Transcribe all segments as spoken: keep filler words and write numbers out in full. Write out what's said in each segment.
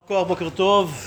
בוקר טוב.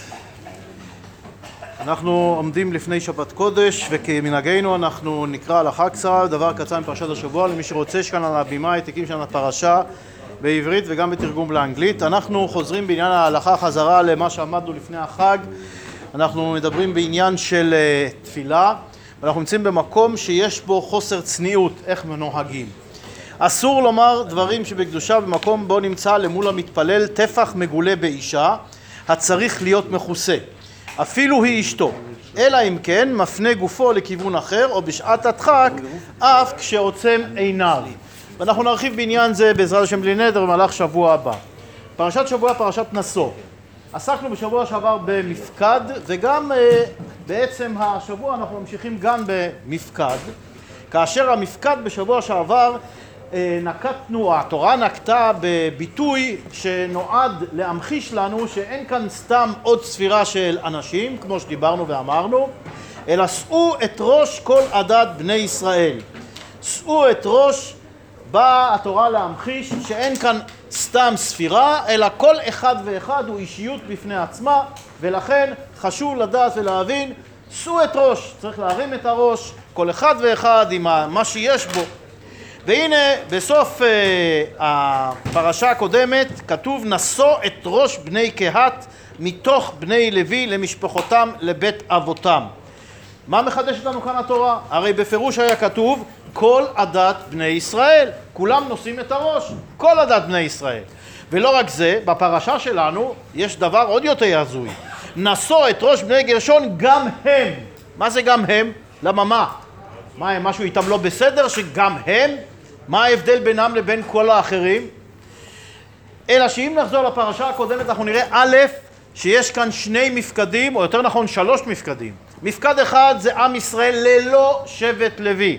אנחנו עומדים לפני שבת קודש, וכמנהגנו אנחנו נקרא הלכה קצרה, דבר קצר מפרשת השבוע. למי שרוצה, יש כאן על הבימה העתיקים של הפרשה בעברית וגם בתרגום לאנגלית. אנחנו חוזרים בעניין ההלכה חזרה למה שעמדנו לפני החג. אנחנו מדברים בעניין של uh, תפילה, ואנחנו נמצאים במקום שיש בו חוסר צניעות, איך מנוהגים. אסור לומר דברים שבקדושה במקום בו נמצא למול המתפלל טפח מגולה באישה, הצריך להיות מכוסה, אפילו היא אשתו, אלא אם כן מפנה גופו לכיוון אחר, או בשעת הדחק, אף כשעוצם עיניו. ואנחנו נרחיב בעניין זה בעזרת השם בלי נדר במהלך שבוע הבא. פרשת שבוע, פרשת נשוא. עסקנו בשבוע שעבר במפקד, וגם אה, בעצם השבוע אנחנו ממשיכים גם במפקד, כאשר המפקד בשבוע שעבר אה, נקטנו, התורה נקטה בביטוי שנועד להמחיש לנו שאין כאן סתם עוד ספירה של אנשים, כמו שדיברנו ואמרנו, אלא שאו את ראש כל עדת בני ישראל. שאו את ראש, באה התורה להמחיש שאין כאן סתם ספירה, אלא כל אחד ואחד הוא אישיות בפני עצמה, ולכן חשוב לדעת ולהבין, שאו את ראש, צריך להרים את הראש, כל אחד ואחד עם מה שיש בו. והנה בסוף uh, הפרשה הקודמת כתוב נשוא את ראש בני קהת מתוך בני לוי למשפחותם לבית אבותם. מה מחדשת לנו כאן התורה? הרי בפירוש היה כתוב כל עדת בני ישראל, כולם נושאים את הראש, כל עדת בני ישראל. ולא רק זה, בפרשה שלנו יש דבר עוד יותר הזוי, נשוא את ראש בני גרשון גם הם. מה זה גם הם? למה מה? מה, משהו איתם לא בסדר שגם הם? מה ההבדל בינם לבין כל האחרים? אלא שאם נחזור לפרשה הקודמת אנחנו נראה א', שיש כאן שני מפקדים, או יותר נכון שלוש מפקדים. מפקד אחד זה עם ישראל ללא שבט לוי,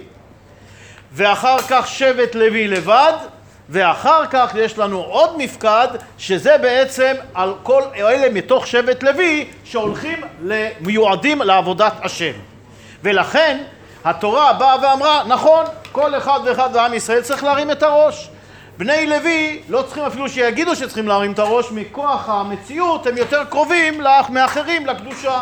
ואחר כך שבט לוי לבד, ואחר כך יש לנו עוד מפקד שזה בעצם על כל אלה מתוך שבט לוי שהולכים מיועדים לעבודת השם. ולכן התורה באה ואמרה, נכון, כל אחד ואחד בעם ישראל צריך להרים את הראש. בני לוי לא צריכים אפילו שיגידו שצריכים להרים את הראש, מכוח המציאות הם יותר קרובים מאחרים לקדושה.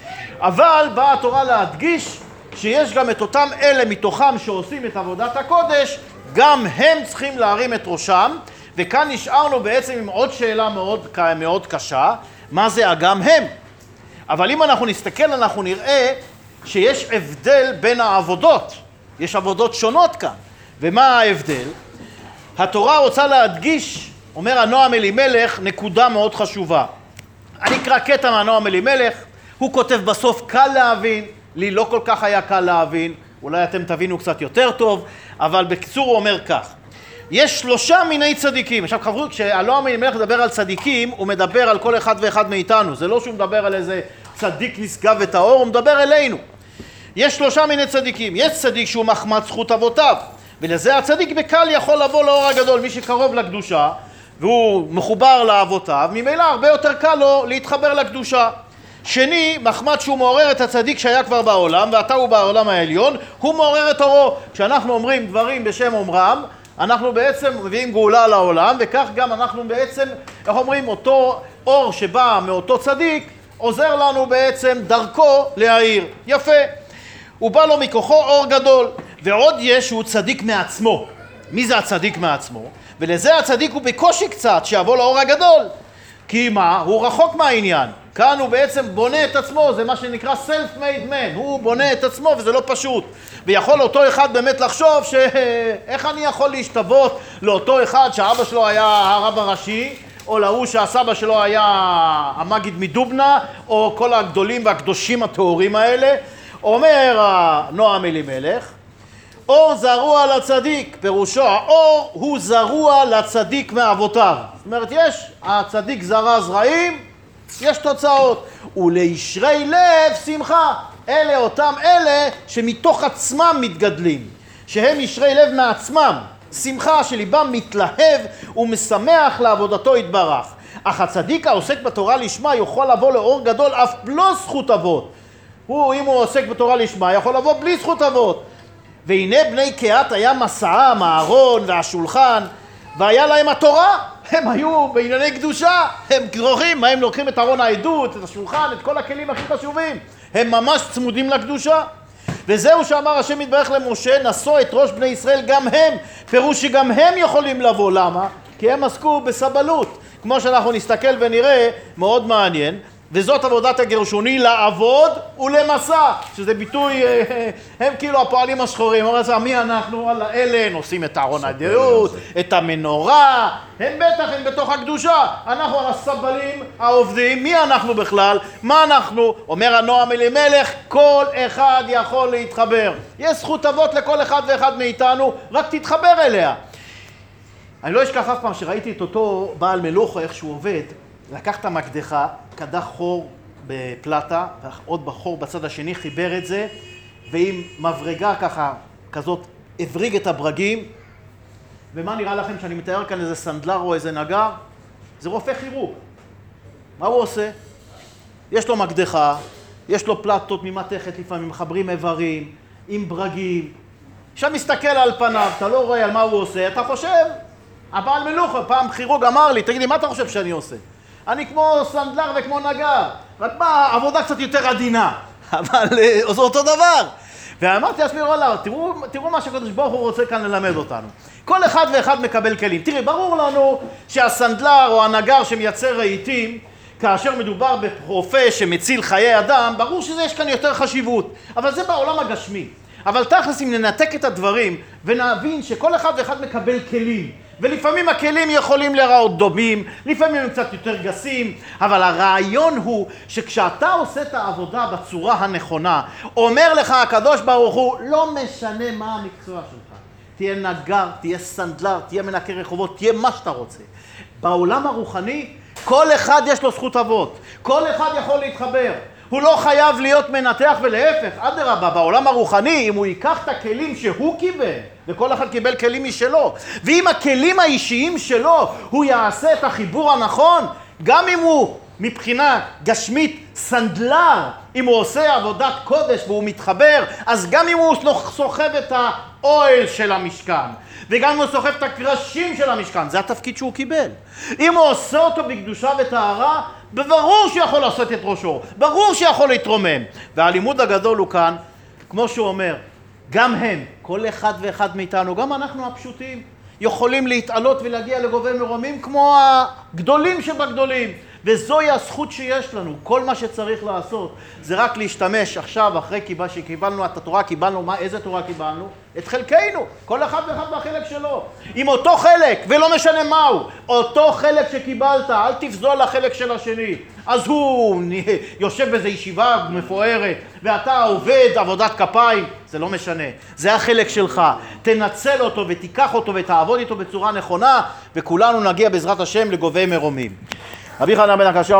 אבל באה התורה להדגיש שיש גם את אותם אלה מתוכם שעושים את עבודת הקודש, גם הם צריכים להרים את ראשם. וכאן נשארנו בעצם עם עוד שאלה מאוד, מאוד קשה, מה זה הגם הם? אבל אם אנחנו נסתכל אנחנו נראה שיש הבדל בין העבודות, יש עבודות שונות כאן. ומה ההבדל? התורה רוצה להדגיש, אומר הנועם אלימלך, נקודה מאוד חשובה. אני אקרא קטע מהנועם אלימלך, הוא כותב בסוף קל להבין, לי לא כל כך היה קל להבין, אולי אתם תבינו קצת יותר טוב, אבל בקיצור הוא אומר כך, יש שלושה מיני צדיקים. עכשיו חברו, כשהנועם אלימלך מדבר על צדיקים, הוא מדבר על כל אחד ואחד מאיתנו, זה לא שהוא מדבר על איזה צדיק נשגב וטהור, הוא מדבר אלינו. יש שלושה מיני צדיקים, יש צדיק שהוא מחמת זכות אבותיו, ולזה הצדיק בקל יכול לבוא לאור הגדול, מי שקרוב לקדושה והוא מחובר לאבותיו, ממילא הרבה יותר קל לו להתחבר לקדושה. שני, מחמת שהוא מעורר את הצדיק שהיה כבר בעולם, ואתה הוא בעולם העליון, הוא מעורר את אורו. כשאנחנו אומרים דברים בשם אומרם, אנחנו בעצם מביאים גאולה לעולם, וכך גם אנחנו בעצם, איך אומרים, אותו אור שבא מאותו צדיק, עוזר לנו בעצם דרכו להאיר. יפה. הוא בא לו מכוחו אור גדול. ועוד יש שהוא צדיק מעצמו. מי זה הצדיק מעצמו? ולזה הצדיק הוא בקושי קצת שיבוא לאור הגדול. כי מה? הוא רחוק מהעניין. כאן הוא בעצם בונה את עצמו, זה מה שנקרא self-made man. הוא בונה את עצמו וזה לא פשוט. ויכול אותו אחד באמת לחשוב שאיך אני יכול להשתוות לאותו אחד שהאבא שלו היה הרב הראשי, או להוא שהסבא שלו היה המגיד מדובנה, או כל הגדולים והקדושים הטהורים האלה. אומר הנועם אלימלך, אור זרוע לצדיק, פירושו האור הוא זרוע לצדיק מאבותיו. זאת אומרת, יש, הצדיק זרע זרעים, יש תוצאות. ולישרי לב שמחה, אלה אותם אלה שמתוך עצמם מתגדלים, שהם ישרי לב מעצמם, שמחה שליבם מתלהב ומשמח לעבודתו יתברך. אך הצדיק העוסק בתורה לשמה יכול לבוא לאור גדול אף בלא זכות אבות. הוא, אם הוא עוסק בתורה לשמה, יכול לבוא בלי זכות אבות. והנה בני קהת היה מסעם, הארון והשולחן, והיה להם התורה, הם היו בענייני קדושה, הם כרוכים, מה הם לוקחים את ארון העדות, את השולחן, את כל הכלים הכי חשובים. הם ממש צמודים לקדושה. וזהו שאמר השם יתברך למשה, נשוא את ראש בני ישראל גם הם, פירוש שגם הם יכולים לבוא. למה? כי הם עסקו בסבלות. כמו שאנחנו נסתכל ונראה, מאוד מעניין, וזאת עבודת הגרשוני, לעבוד ולמסע, שזה ביטוי, הם כאילו הפועלים השחורים, אבל מי אנחנו? על האלה, נושאים את ארון העדות, את המנורה, הם בטח, הם בתוך הקדושה, אנחנו על הסבלים העובדים, מי אנחנו בכלל? מה אנחנו? אומר הנועם אלימלך, כל אחד יכול להתחבר, יש זכות אבות לכל אחד ואחד מאיתנו, רק תתחבר אליה. אני לא אשכח אף פעם שראיתי את אותו בעל מלוכה, איך שהוא עובד, לקח את המקדחה, קדח חור בפלטה, עוד בחור בצד השני, חיבר את זה, ועם מברגה ככה, כזאת, הבריג את הברגים. ומה נראה לכם שאני מתאר כאן איזה סנדלר או איזה נגר? זה רופא כירורג. מה הוא עושה? יש לו מקדחה, יש לו פלטות ממתכת לפעמים, מחברים איברים, עם ברגים. עכשיו מסתכל על פניו, אתה לא רואה על מה הוא עושה, אתה חושב, הבעל מלוכה, פעם כירורג אמר לי, תגיד לי, מה אתה חושב שאני עושה? אני כמו סנדלר וכמו נגר, רק מה, עבודה קצת יותר עדינה, אבל זה אותו דבר. ואמרתי לעצמי, וואלה, תראו, תראו מה שקדוש ברוך הוא רוצה כאן ללמד אותנו. כל אחד ואחד מקבל כלים. תראי, ברור לנו שהסנדלר או הנגר שמייצר רהיטים, כאשר מדובר ברופא שמציל חיי אדם, ברור שיש כאן יותר חשיבות, אבל זה בעולם הגשמי. אבל תכלס אם ננתק את הדברים ונבין שכל אחד ואחד מקבל כלים, ולפעמים הכלים יכולים להיראות דומים, לפעמים הם קצת יותר גסים, אבל הרעיון הוא שכשאתה עושה את העבודה בצורה הנכונה, אומר לך הקדוש ברוך הוא, לא משנה מה המקצוע שלך. תהיה נגר, תהיה סנדלר, תהיה מנקה רחובות, תהיה מה שאתה רוצה. בעולם הרוחני, כל אחד יש לו זכות אבות. כל אחד יכול להתחבר. הוא לא חייב להיות מנתח ולהפך. אדרבה, בעולם הרוחני, אם הוא ייקח את הכלים שהוא קיבל, וכל אחד קיבל כלים משלו, ואם הכלים האישיים שלו, הוא יעשה את החיבור הנכון, גם אם הוא מבחינה גשמית סנדלר, אם הוא עושה עבודת קודש והוא מתחבר, אז גם אם הוא סוחב את האוהל של המשכן, וגם אם הוא סוחב את הקרשים של המשכן, זה התפקיד שהוא קיבל. אם הוא עושה אותו בקדושה וטהרה, בברור שיכול לעשות את ראשו, ברור שיכול להתרומם. והלימוד הגדול הוא כאן, כמו שהוא אומר, גם הם, כל אחד ואחד מאיתנו, גם אנחנו הפשוטים, יכולים להתעלות ולהגיע לגובי מרומים כמו הגדולים שבגדולים. וזוהי הזכות שיש לנו. כל מה שצריך לעשות זה רק להשתמש עכשיו, אחרי שקיבלנו את התורה, קיבלנו, מה, איזה תורה קיבלנו? את חלקנו. כל אחד ואחד בחלק שלו. עם אותו חלק, ולא משנה מהו, אותו חלק שקיבלת, אל תפזול לחלק של השני. אז הוא יושב באיזו ישיבה מפוארת, ואתה עובד עבודת כפיים, זה לא משנה. זה החלק שלך. תנצל אותו ותיקח אותו ותעבוד איתו בצורה נכונה, וכולנו נגיע בעזרת השם לגובי מרומים. רבי חנן בן עקשיא